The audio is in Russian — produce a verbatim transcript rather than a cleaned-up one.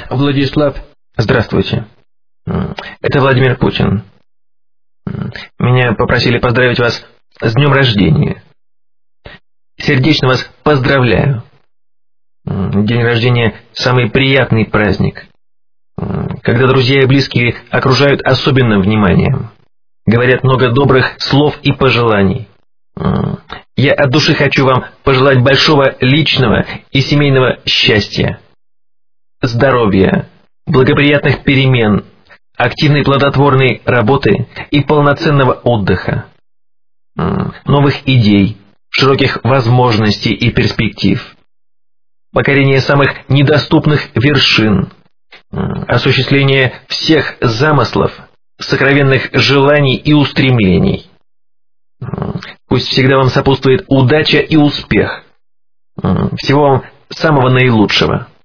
Владислав. Здравствуйте. Это Владимир Путин. Меня попросили поздравить вас с днем рождения. Сердечно вас поздравляю. День рождения – самый приятный праздник, когда друзья и близкие окружают особенным вниманием, говорят много добрых слов и пожеланий. Я от души хочу вам пожелать большого личного и семейного счастья, здоровья, благоприятных перемен, активной плодотворной работы и полноценного отдыха, новых идей, широких возможностей и перспектив, покорения самых недоступных вершин, осуществления всех замыслов, сокровенных желаний и устремлений. Пусть всегда вам сопутствует удача и успех. Всего вам самого наилучшего.